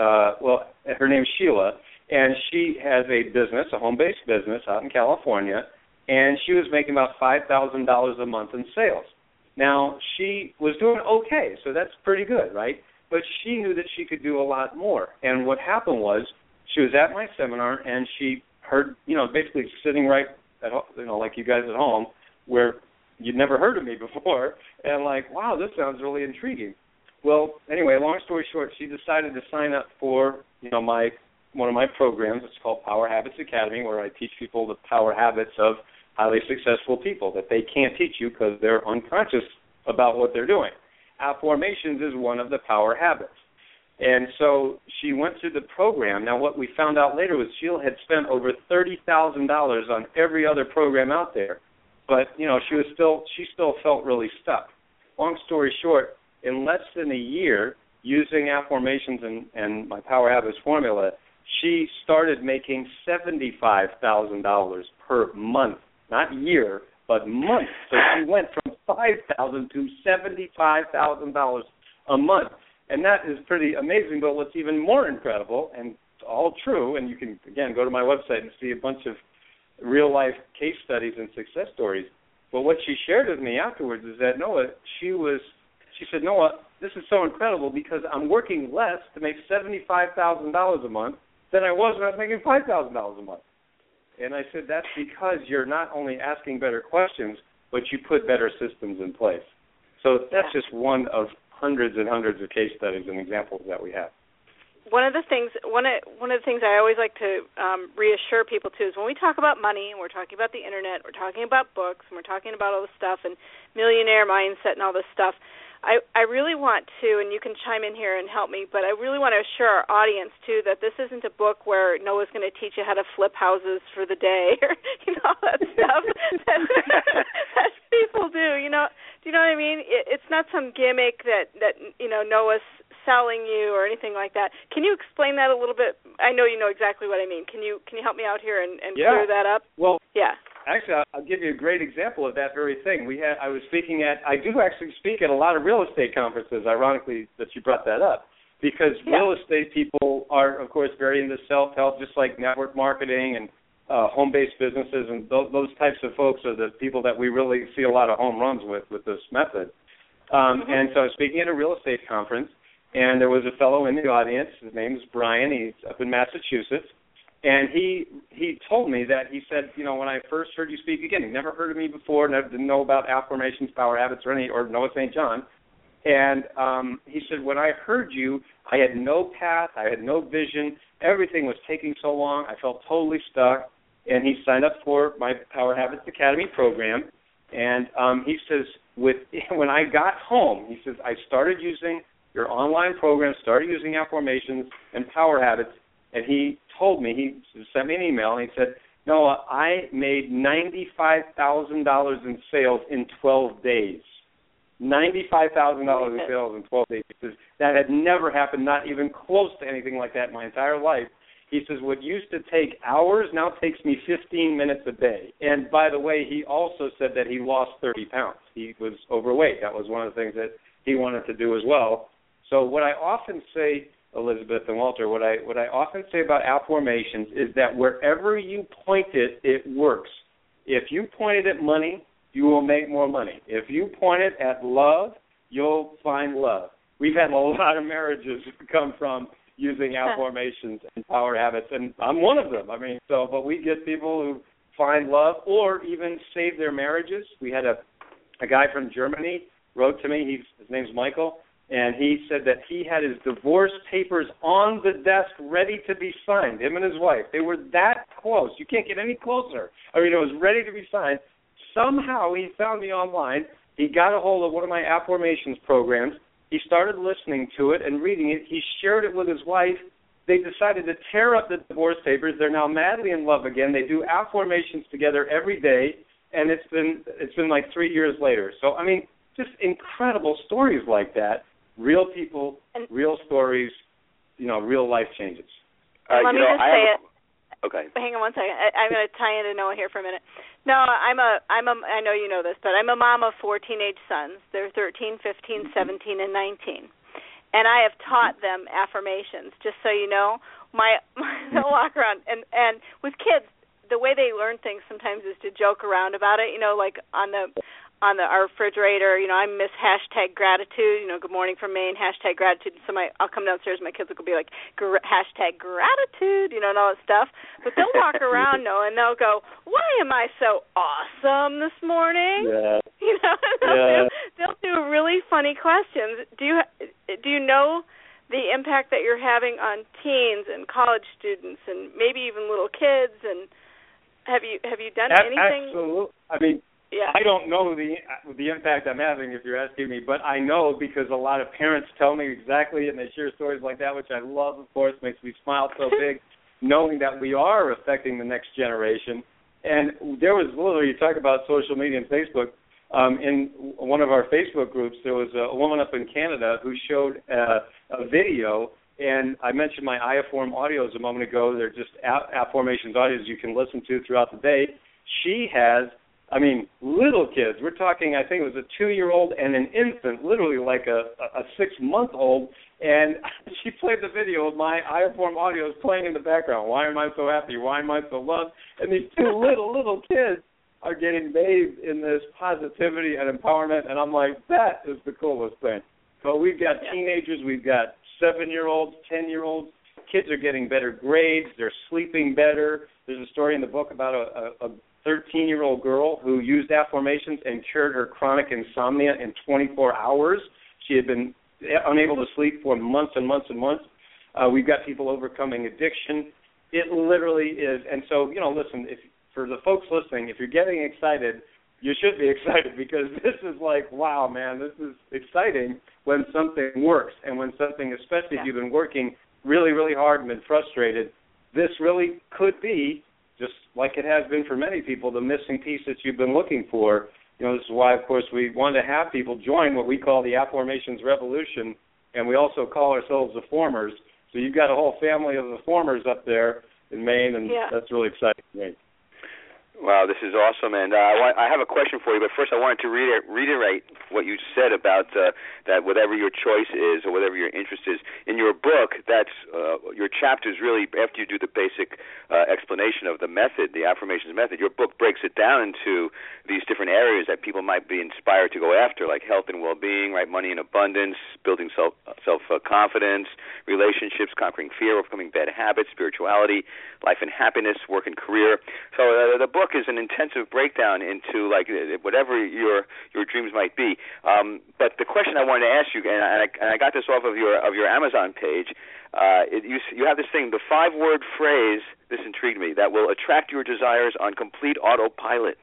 Sheila, and she has a business, a home-based business out in California, and she was making about $5,000 a month in sales. Now, she was doing okay, so that's pretty good, right? But she knew that she could do a lot more. And what happened was she was at my seminar, and she heard, basically sitting right at home, like you guys at home, where you'd never heard of me before, and like, wow, this sounds really intriguing. Well, anyway, long story short, she decided to sign up for, one of my programs. It's called Power Habits Academy, where I teach people the power habits of highly successful people that they can't teach you because they're unconscious about what they're doing. Affirmations is one of the power habits. And so she went through the program. Now, what we found out later was Sheila had spent over $30,000 on every other program out there. But, she still felt really stuck. Long story short, in less than a year, using affirmations and my Power Habits formula, she started making $75,000 per month, not year, but month. So she went from $5,000 to $75,000 a month. And that is pretty amazing, but what's even more incredible, and it's all true, and you can, again, go to my website and see a bunch of real-life case studies and success stories. But what she shared with me afterwards is that, she said, Noah, this is so incredible because I'm working less to make $75,000 a month than I was when I was making $5,000 a month. And I said, that's because you're not only asking better questions, but you put better systems in place. So that's just one of hundreds and hundreds of case studies and examples that we have. One of the things I always like to reassure people too is when we talk about money and we're talking about the internet, we're talking about books, and we're talking about all this stuff and millionaire mindset and all this stuff, I really want to, and you can chime in here and help me, but I really want to assure our audience too that this isn't a book where Noah's going to teach you how to flip houses for the day or all that stuff that people do. Do you know what I mean? It's not some gimmick that Noah's selling you or anything like that. Can you explain that a little bit? I know you know exactly what I mean. Can you help me out here and clear that up? Well, yeah. Actually, I'll give you a great example of that very thing. I do actually speak at a lot of real estate conferences, ironically that you brought that up, because real estate people are, of course, very into self-help, just like network marketing and home-based businesses, and those types of folks are the people that we really see a lot of home runs with this method. And so I was speaking at a real estate conference, and there was a fellow in the audience. His name is Brian. He's up in Massachusetts. And he told me that, he said, when I first heard you speak, again, he never heard of me before, didn't know about affirmations, power habits, or Noah St. John. And he said, when I heard you, I had no path, I had no vision, everything was taking so long, I felt totally stuck. And he signed up for my Power Habits Academy program. And he says, when I got home, he says, I started using your online program, started using affirmations and power habits. And he told me, he sent me an email, and he said, Noah, I made $95,000 in sales in 12 days. $95,000 in sales in 12 days. He says, that had never happened, not even close to anything like that in my entire life. He says, what used to take hours now takes me 15 minutes a day. And by the way, he also said that he lost 30 pounds. He was overweight. That was one of the things that he wanted to do as well. So what I often say, Elizabeth and Walter, what I often say about affirmations is that wherever you point it, it works. If you point it at money, you will make more money. If you point it at love, you'll find love. We've had a lot of marriages come from using affirmations and power habits, and I'm one of them. But we get people who find love or even save their marriages. We had a guy from Germany wrote to me. His name's Michael. And he said that he had his divorce papers on the desk ready to be signed, him and his wife. They were that close. You can't get any closer. It was ready to be signed. Somehow he found me online. He got a hold of one of my affirmations programs. He started listening to it and reading it. He shared it with his wife. They decided to tear up the divorce papers. They're now madly in love again. They do affirmations together every day, and it's been like 3 years later. So, just incredible stories like that. Real people, real stories, real life changes. Let me just say it. Okay. Hang on one second. I'm going to tie into Noah here for a minute. No, I know you know this, but I'm a mom of 4 teenage sons. They're 13, 15, 17, and 19. And I have taught them affirmations, just so you know. They'll walk around. And with kids, the way they learn things sometimes is to joke around about it, like on our refrigerator, I miss #gratitude, good morning from Maine, #gratitude. So I'll come downstairs, my kids will be like, #gratitude, and all that stuff. But they'll walk around, and they'll go, why am I so awesome this morning? Yeah. They'll do really funny questions. Do you know the impact that you're having on teens and college students and maybe even little kids? And have you done anything? Absolutely. Yeah. I don't know the impact I'm having, if you're asking me, but I know because a lot of parents tell me exactly, and they share stories like that, which I love, of course, makes me smile so big, knowing that we are affecting the next generation. And there was literally, you talk about social media and Facebook, in one of our Facebook groups, there was a woman up in Canada who showed a video, and I mentioned my Iaform audios a moment ago. They're just affirmations audios you can listen to throughout the day. She has little kids. We're talking, I think it was a 2-year-old and an infant, literally like a 6-month-old. And she played the video of my Iaform audios playing in the background. Why am I so happy? Why am I so loved? And these 2 little kids are getting bathed in this positivity and empowerment. And I'm like, that is the coolest thing. So we've got teenagers, we've got 7-year-olds, 10-year-olds, kids are getting better grades. They're sleeping better. There's a story in the book about a 13-year-old girl who used affirmations and cured her chronic insomnia in 24 hours. She had been unable to sleep for months and months and months. We've got people overcoming addiction. It literally is. And so, listen, for the folks listening, if you're getting excited, you should be excited, because this is like, wow, man, this is exciting when something works, and when something, especially if you've been working really, really hard and been frustrated, this really could be, just like it has been for many people, the missing piece that you've been looking for. This is why, of course, we want to have people join what we call the Afformations Revolution, and we also call ourselves the Formers. So you've got a whole family of the Formers up there in Maine, and that's really exciting to me. Wow, this is awesome, and I have a question for you, but first I wanted to reiterate what you said about that whatever your choice is or whatever your interest is. In your book, that's your chapters really, after you do the basic explanation of the method, the affirmations method, your book breaks it down into these different areas that people might be inspired to go after, like health and well-being, right, money and abundance, building self-confidence, relationships, conquering fear, overcoming bad habits, spirituality, life and happiness, work and career. So the book is an intensive breakdown into like whatever your dreams might be. But the question I wanted to ask you, and I got this off of your Amazon page, you have this thing, the 5-word phrase, this intrigued me, that will attract your desires on complete autopilot.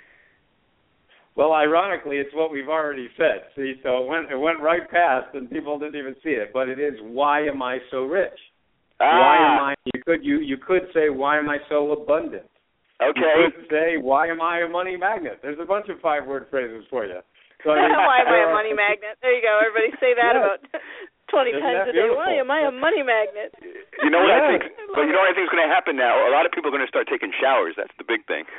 Well, ironically, it's what we've already said. See, so it went right past, and people didn't even see it. But it is, why am I so rich? Why am I? You could say, why am I so abundant? Okay. You could say, why am I a money magnet? There's a bunch of 5-word phrases for you. So, why am I a money magnet? There you go. Everybody say that about 20 times a day. Why am I a money magnet? You know what I think? But you know what I think is going to happen now? A lot of people are going to start taking showers. That's the big thing.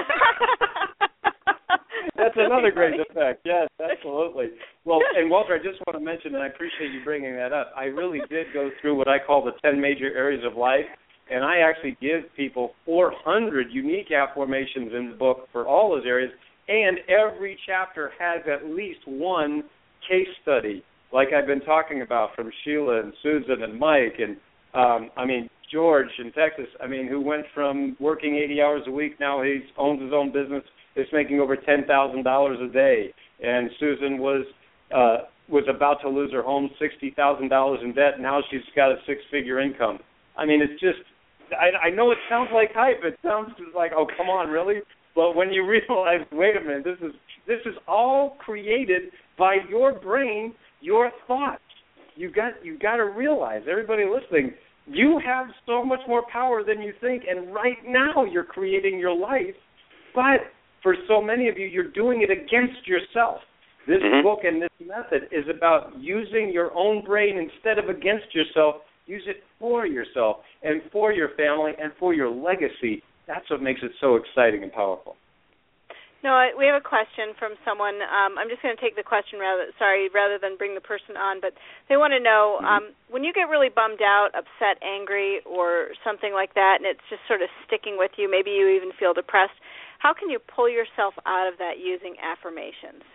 That's another great effect. Yes, absolutely. Well, and Walter, I just want to mention, and I appreciate you bringing that up, I really did go through what I call the 10 major areas of life. And I actually give people 400 unique affirmations in the book for all those areas, and every chapter has at least one case study, like I've been talking about, from Sheila and Susan and Mike and, George in Texas, who went from working 80 hours a week, now he owns his own business, is making over $10,000 a day. And Susan was about to lose her home, $60,000 in debt. Now she's got a 6-figure income. It's just, I know it sounds like hype. It sounds like, oh, come on, really? But when you realize, wait a minute, this is all created by your brain, your thoughts. You got to realize, everybody listening, you have so much more power than you think, and right now you're creating your life. But for so many of you, you're doing it against yourself. This book and this method is about using your own brain instead of against yourself. Use it for yourself and for your family and for your legacy. That's what makes it so exciting and powerful. No, we have a question from someone. I'm just going to take the question rather than bring the person on. But they want to know, when you get really bummed out, upset, angry, or something like that, and it's just sort of sticking with you, maybe you even feel depressed, how can you pull yourself out of that using affirmations?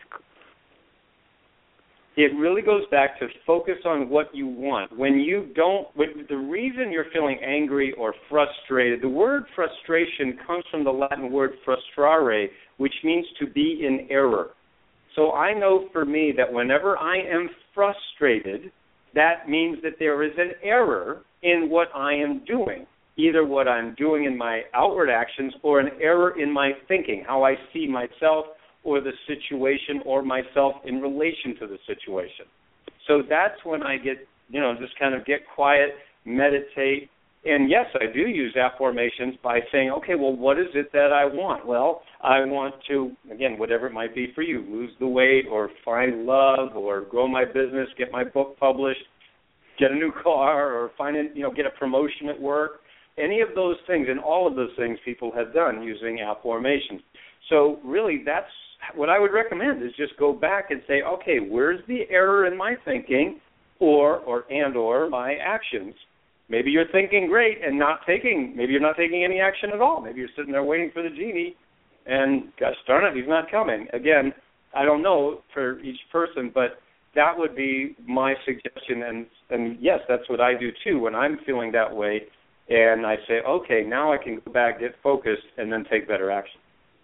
It really goes back to focus on what you want. The reason you're feeling angry or frustrated, the word frustration comes from the Latin word frustrare, which means to be in error. So I know for me that whenever I am frustrated, that means that there is an error in what I am doing, either what I'm doing in my outward actions or an error in my thinking, how I see myself or the situation or myself in relation to the situation. So that's when I get, just kind of get quiet, meditate. And yes, I do use affirmations by saying, okay, well, what is it that I want? Well, I want to, again, whatever it might be for you, lose the weight or find love or grow my business, get my book published, get a new car or get a promotion at work. Any of those things, and all of those things people have done using affirmations. So really that's what I would recommend, is just go back and say, okay, where's the error in my thinking or my actions? Maybe you're thinking great and maybe you're not taking any action at all. Maybe you're sitting there waiting for the genie and gosh darn it, he's not coming. Again, I don't know for each person, but that would be my suggestion. And yes, that's what I do too when I'm feeling that way. And I say, okay, now I can go back, get focused, and then take better action.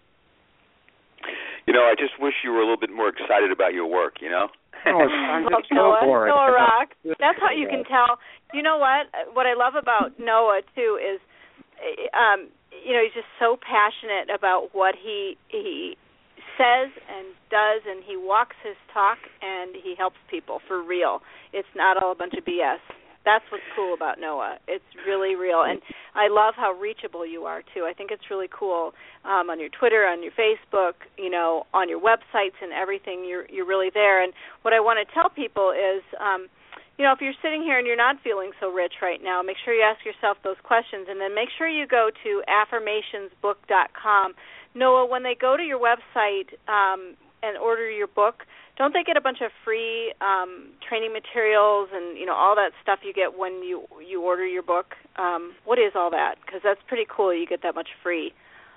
I just wish you were a little bit more excited about your work, Oh, I'm just Noah, so bored. Noah Rock. That's how you can tell. You know what? What I love about Noah, too, is, he's just so passionate about what he says and does, and he walks his talk, and he helps people for real. It's not all a bunch of BS. That's what's cool about Noah. It's really real, and I love how reachable you are, too. I think it's really cool on your Twitter, on your Facebook, on your websites and everything. You're really there. And what I want to tell people is, if you're sitting here and you're not feeling so rich right now, make sure you ask yourself those questions, and then make sure you go to affirmationsbook.com. Noah, when they go to your website and order your book, don't they get a bunch of free training materials and all that stuff you get when you order your book? What is all that? Because that's pretty cool. You get that much free.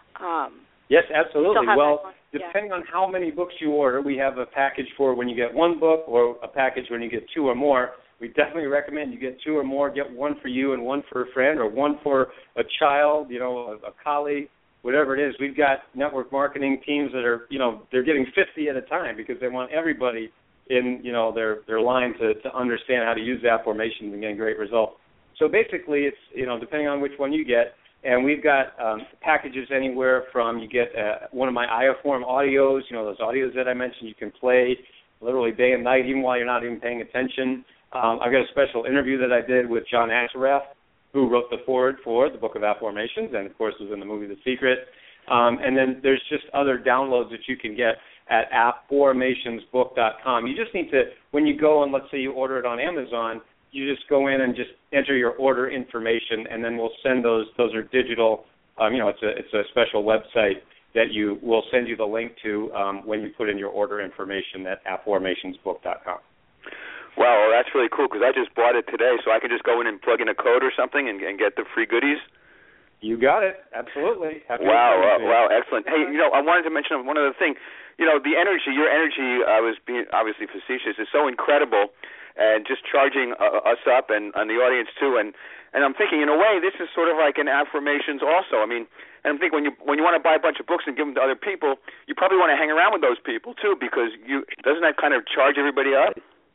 Yes, absolutely. Well, depending on how many books you order, we have a package for when you get one book or a package when you get two or more. We definitely recommend you get two or more. Get one for you and one for a friend, or one for a child, a colleague. Whatever it is, we've got network marketing teams that are, they're getting 50 at a time because they want everybody in, their line to understand how to use affirmations and get great results. So basically, it's, depending on which one you get, and we've got packages anywhere from you get one of my IAform audios, those audios that I mentioned you can play literally day and night, even while you're not even paying attention. I've got a special interview that I did with John Assaraf, who wrote the foreword for the Book of Affirmations and, of course, was in the movie The Secret. And then there's just other downloads that you can get at affirmationsbook.com. You just need to, when you go and let's say you order it on Amazon, you just go in and just enter your order information, and then we'll send those. Those are digital. It's a special website that we'll send you the link to when you put in your order information at affirmationsbook.com. Wow, well, that's really cool because I just bought it today, so I can just go in and plug in a code or something and get the free goodies. You got it. Absolutely. Wow, excellent. Hey, I wanted to mention one other thing. The energy, your energy, I was being obviously facetious, is so incredible, and just charging us up and the audience too. And I'm thinking, in a way, this is sort of like an affirmations also. I mean, and I'm thinking when you want to buy a bunch of books and give them to other people, you probably want to hang around with those people too, because doesn't that kind of charge everybody up?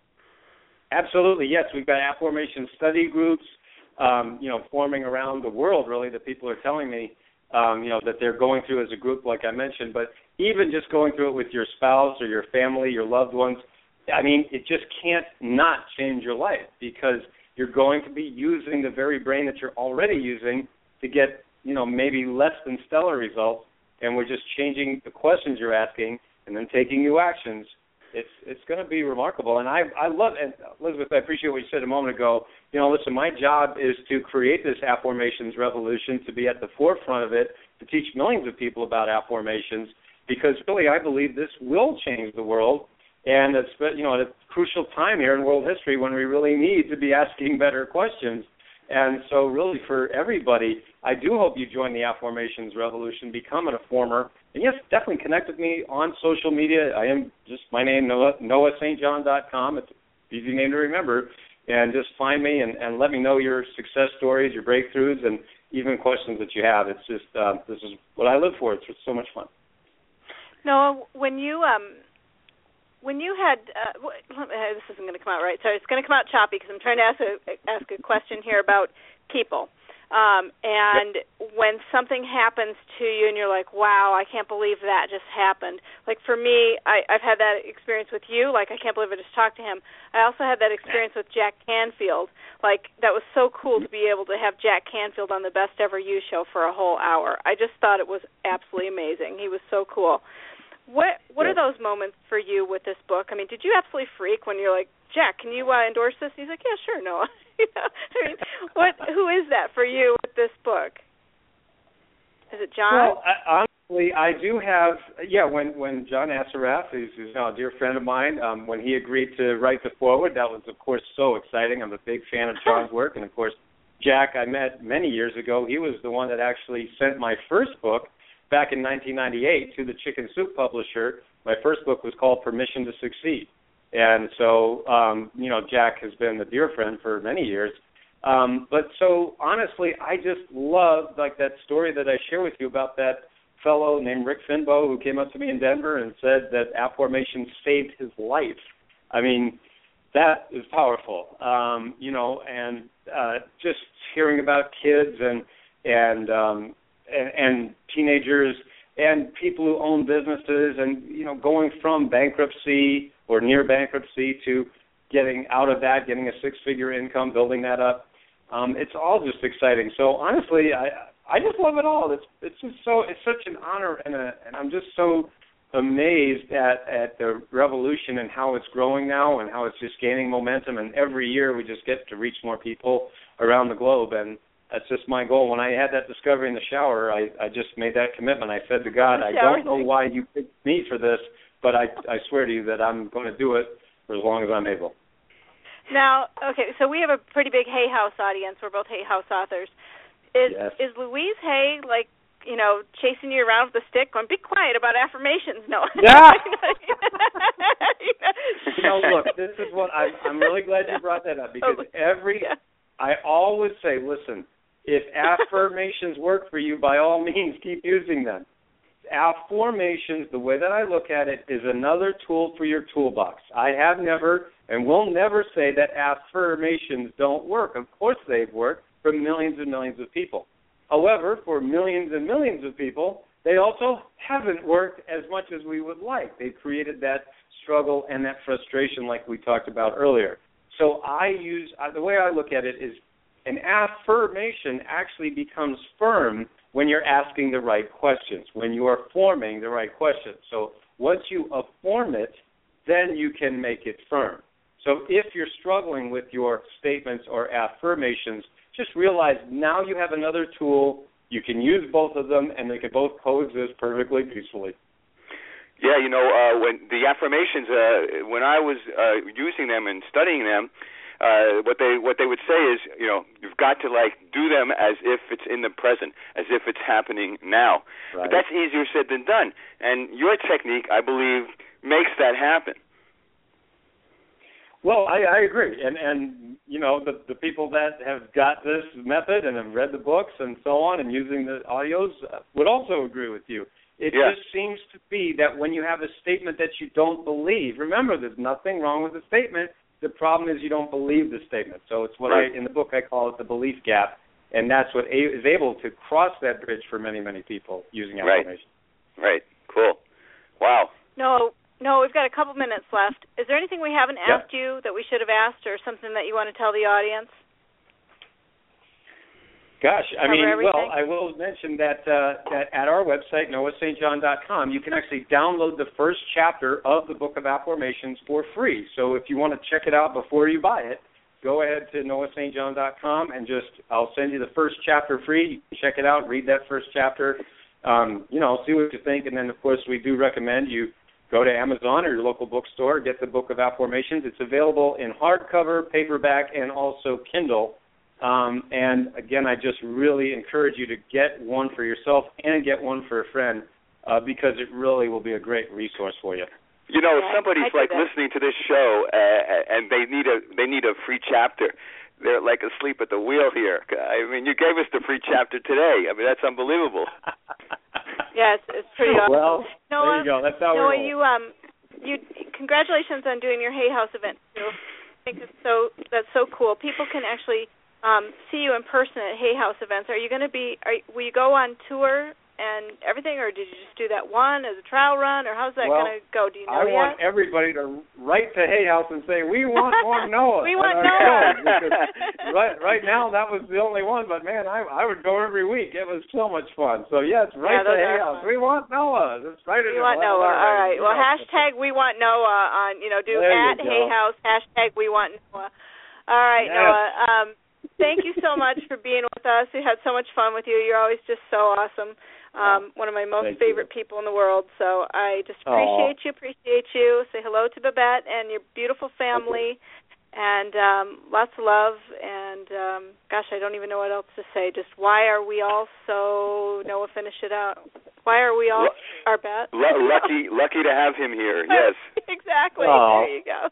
Absolutely, yes. We've got affirmation study groups, forming around the world, really, that people are telling me, that they're going through as a group, like I mentioned. But even just going through it with your spouse or your family, your loved ones, I mean, it just can't not change your life because you're going to be using the very brain that you're already using to get, maybe less than stellar results, and we're just changing the questions you're asking and then taking new actions. It's going to be remarkable, and I love it. Elizabeth, I appreciate what you said a moment ago. Listen, my job is to create this affirmations revolution, to be at the forefront of it, to teach millions of people about affirmations, because really I believe this will change the world, and it's at a crucial time here in world history when we really need to be asking better questions. And so really for everybody, I do hope you join the affirmations revolution, become an afformer. And yes, definitely connect with me on social media. I am just my name, NoahSt.John.com. It's an easy name to remember. And just find me and let me know your success stories, your breakthroughs, and even questions that you have. It's just, this is what I live for. It's so much fun. Noah, when you had, this isn't going to come out right. Sorry, it's going to come out choppy because I'm trying to ask a question here about people. And when something happens to you and you're like, wow, I can't believe that just happened. Like for me, I've had that experience with you. Like I can't believe I just talked to him. I also had that experience with Jack Canfield. Like that was so cool to be able to have Jack Canfield on the Best Ever You show for a whole hour. I just thought it was absolutely amazing. He was so cool. What are those moments for you with this book? I mean, did you absolutely freak when you're like, Jack, can you endorse this? And he's like, yeah, sure, Noah. I mean, who is that for you with this book? Is it John? Well, honestly, I do have, when John Assaraf, who's now a dear friend of mine, when he agreed to write the foreword, that was, of course, so exciting. I'm a big fan of John's work. And, of course, Jack I met many years ago. He was the one that actually sent my first book back in 1998 to the Chicken Soup publisher. My first book was called Permission to Succeed. And so, Jack has been a dear friend for many years. But so honestly, I just love like that story that I share with you about that fellow named Rick Finbow who came up to me in Denver and said that Affirmation saved his life. I mean, that is powerful, and just hearing about kids and teenagers and people who own businesses and, going from bankruptcy or near bankruptcy to getting out of that, getting a six-figure income, building that up. It's all just exciting. So honestly, I just love it all. It's such an honor, and I'm just so amazed at the revolution and how it's growing now and how it's just gaining momentum. And every year we just get to reach more people around the globe, and that's just my goal. When I had that discovery in the shower, I just made that commitment. I said to God, I don't know why you picked me for this, but I swear to you that I'm going to do it for as long as I'm able. Now, okay, so we have a pretty big Hay House audience. We're both Hay House authors. Is Louise Hay, like, chasing you around with a stick going, be quiet about affirmations? No. Yeah. Look, this is what I'm really glad you brought that up, because I always say, listen, if affirmations work for you, by all means, keep using them. Affirmations, the way that I look at it, is another tool for your toolbox. I have never and will never say that affirmations don't work. Of course they've worked for millions and millions of people. However, for millions and millions of people, they also haven't worked as much as we would like. They've created that struggle and that frustration like we talked about earlier. So the way I look at it is an affirmation actually becomes firm when you're asking the right questions, when you are forming the right questions. So once you affirm it, then you can make it firm. So if you're struggling with your statements or affirmations, just realize now you have another tool. You can use both of them, and they can both coexist perfectly peacefully. Yeah, when the affirmations, when I was using them and studying them, what they would say is, you've got to do them as if it's in the present, as if it's happening now. Right. But that's easier said than done. And your technique, I believe, makes that happen. Well, I agree, and the people that have got this method and have read the books and so on and using the audios would also agree with you. It just seems to be that when you have a statement that you don't believe, remember, there's nothing wrong with the statement. The problem is you don't believe the statement. So it's what in the book I call it the belief gap, and that's what is able to cross that bridge for many, many people using affirmation. Right. Cool. Wow. No, we've got a couple minutes left. Is there anything we haven't asked you that we should have asked, or something that you want to tell the audience? Gosh, I will mention that at our website, noahstjohn.com, you can actually download the first chapter of the Book of Affirmations for free. So if you want to check it out before you buy it, go ahead to noahstjohn.com and I'll send you the first chapter free. You can check it out, read that first chapter, see what you think. And then, of course, we do recommend you go to Amazon or your local bookstore, get the Book of Affirmations. It's available in hardcover, paperback, and also Kindle. And, again, I just really encourage you to get one for yourself and get one for a friend because it really will be a great resource for you. If somebody's listening to this show and they need a free chapter, they're like asleep at the wheel here. I mean, you gave us the free chapter today. I mean, that's unbelievable. Yes, it's pretty awesome. Well, Noah, there you go. That's how Noah, we roll. you congratulations on doing your Hay House event too. I think that's so cool. People can actually see you in person at Hay House events. Are you going to will you go on tour and everything, or did you just do that one as a trial run, or how's that going to go? Do you know yet? I want everybody to write to Hay House and say, we want more Noah. We want Noah. right now, that was the only one, but, man, I would go every week. It was so much fun. So, yes, write to Hay House. Fun. We want Noah. That's right. We want Noah. All right. Well, hashtag we want Noah on, do at Hay House, hashtag we want Noah. All right, yes. Noah. Thank you so much for being with us. We had so much fun with you. You're always just so awesome. One of my most favorite people in the world. So I just appreciate you. Say hello to Babette and your beautiful family. And lots of love. And, gosh, I don't even know what else to say. Just why are we all so, Noah, finish it out. Why are we all, our bet? Lucky to have him here, yes. Exactly. There you go.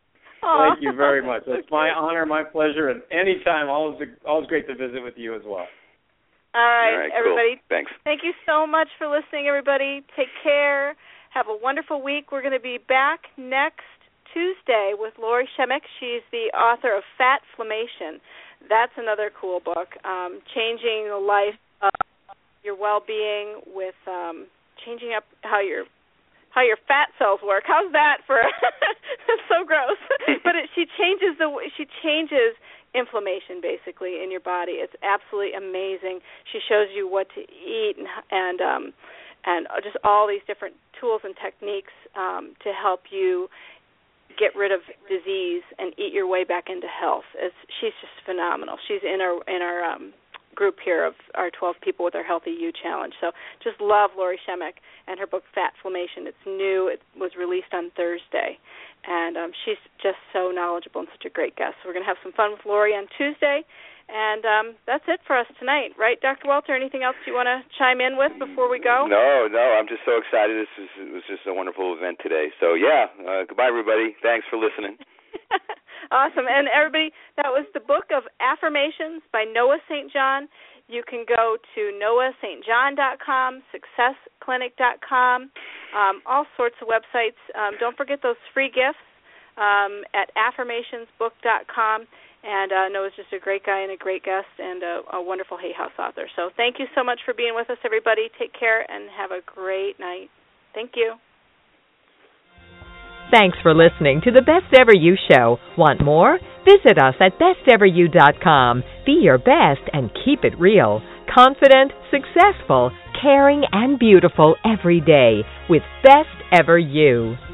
Thank you very much. It's my honor, my pleasure, and anytime, always great to visit with you as well. All right, everybody. Cool. Thanks. Thank you so much for listening, everybody. Take care. Have a wonderful week. We're going to be back next Tuesday with Lori Shemek. She's the author of Fatflammation. That's another cool book, changing the life of your well-being with changing up how your fat cells work. How's that for? That's so gross. But she changes inflammation basically in your body. It's absolutely amazing. She shows you what to eat and just all these different tools and techniques to help you get rid of disease and eat your way back into health. She's just phenomenal. She's in our group here of our 12 people with our Healthy You Challenge. So just love Lori Shemek and her book Fatflammation. It's new. It was released on Thursday. And she's just so knowledgeable and such a great guest. So we're going to have some fun with Lori on Tuesday. And that's it for us tonight. Right, Dr. Walter? Anything else you want to chime in with before we go? No. I'm just so excited. It was just a wonderful event today. So, goodbye, everybody. Thanks for listening. Awesome. And everybody, that was the book of Affirmations by Noah St. John. You can go to noahstjohn.com, successclinic.com, all sorts of websites. Don't forget those free gifts at affirmationsbook.com. And Noah's just a great guy and a great guest and a wonderful Hay House author. So thank you so much for being with us, everybody. Take care and have a great night. Thank you. Thanks for listening to the Best Ever You Show. Want more? Visit us at besteveryou.com. Be your best and keep it real. Confident, successful, caring, and beautiful every day with Best Ever You.